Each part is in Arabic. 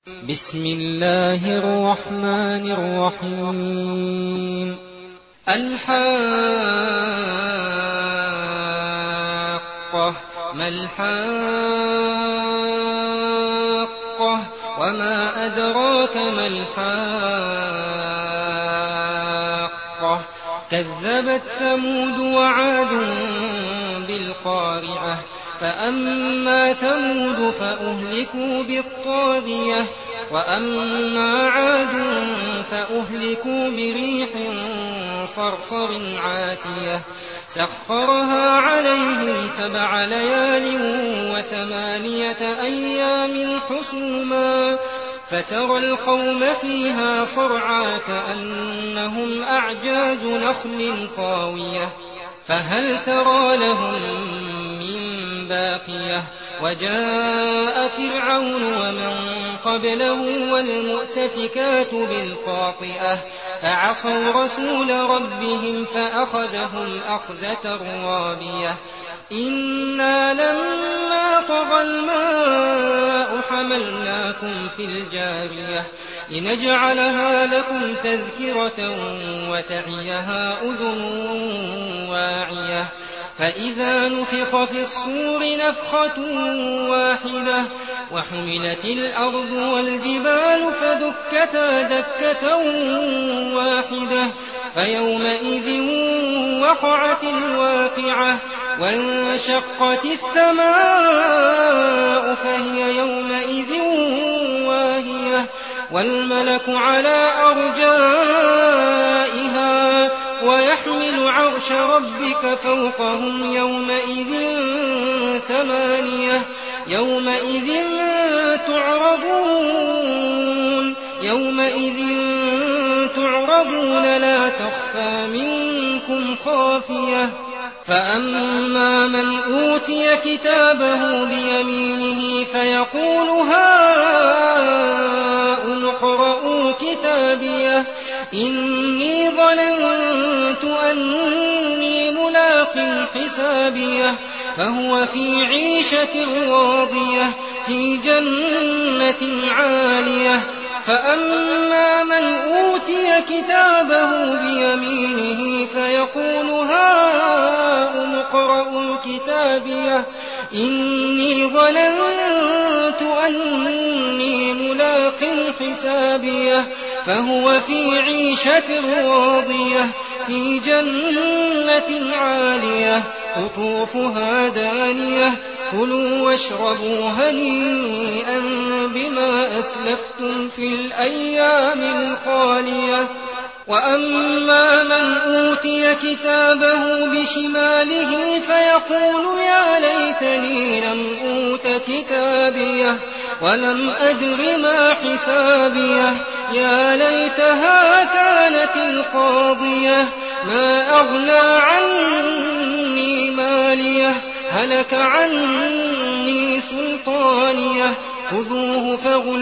بسم الله الرحمن الرحيم الحاقة ما الحاقة وما أدراك ما الحاقة كذبت ثمود وعاد بالقارعة فأما ثمود فأهلكوا بالطاغية وأما عاد فأهلكوا بريح صرصر عاتية سخرها عليهم 7 ليال و8 أيام حسوما فترى القوم فيها صرعى كأنهم أعجاز نخل خاوية فهل ترى لهم من باقية وجاء فرعون ومن قبله والمؤتفكات بالخاطئة فعصوا رسول ربهم فأخذهم أخذة رابية إنا لما طغى الماء حملناكم في الجارية لنجعلها لكم تذكرة وتعيها أذن واعية فإذا نفخ في الصور نفخة واحدة وحملت الأرض والجبال فدكتا دكة واحدة فيومئذ وقعت الواقعة وانشقت السماء فهي يومئذ واهية والملك على أرجائها ويحمل عرش ربك فوقهم يومئذ تعرضون لا تخفى منكم خافية فأما من أوتي كتابه بيمينه فيقول هاؤم اقرءوا كتابيه إني ظننت أني ملاق حسابيه فهو في عيشة راضية في جنة عالية فأما من أوتي كتابه بيمينه فيقول هاؤم اقرءوا كتابيه إني ظننت أني ملاق حسابيه فهو في عيشة راضية في جنة عالية قطوفها دانية كلوا واشربوا هنيئا بما أسلفتم في الأيام الخالية وأما من أوتي كتابه بشماله فيقول يا ليتني لم أوت كتابيه ولم أدر ما حسابيه يا ليتها كانت القاضية ما أغنى عني ماليه هلك عني سلطانيه خذوه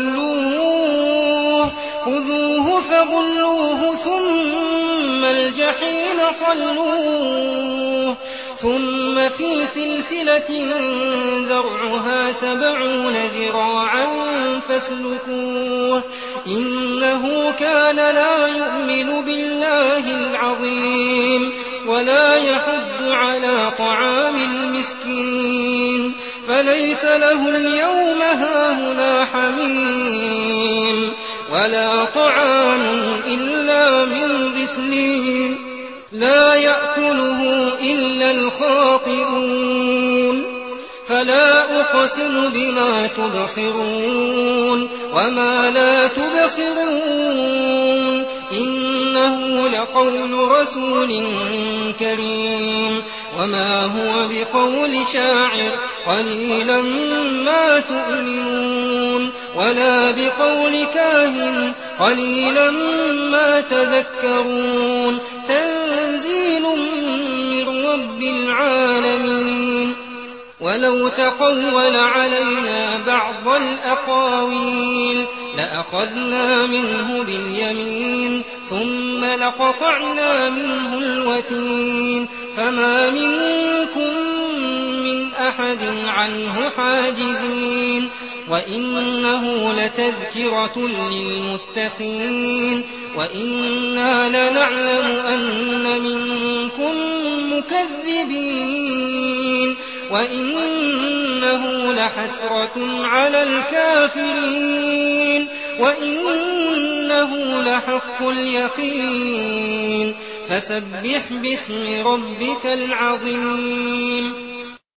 فغلوه ثم الجحيم صلوه ثم في سلسلة ذرعها 70 ذراعا فاسلكوه إنه كان لا يؤمن بالله العظيم ولا يحض على طعام المسكين فليس له اليوم هاهنا حميم ولا طعام إلا من غسلين لا يأكله إلا الخاطئون فلا أقسم بما تبصرون وما لا تبصرون إنه لقول رسول كريم وما هو بقول شاعر قليلا ما تؤمنون ولا بقول كاهن قليلا ما تذكرون تنزيل من رب العالمين ولو تقول علينا بعض الأقاويل لأخذنا منه باليمين ثم لقطعنا منه الوتين فما منكم من أحد عنه حاجزين وإنه لتذكرة للمتقين وإنا لنعلم أن منكم مكذبين وإنه لحسرة على الكافرين وإنه لحق اليقين فسبح باسم ربك العظيم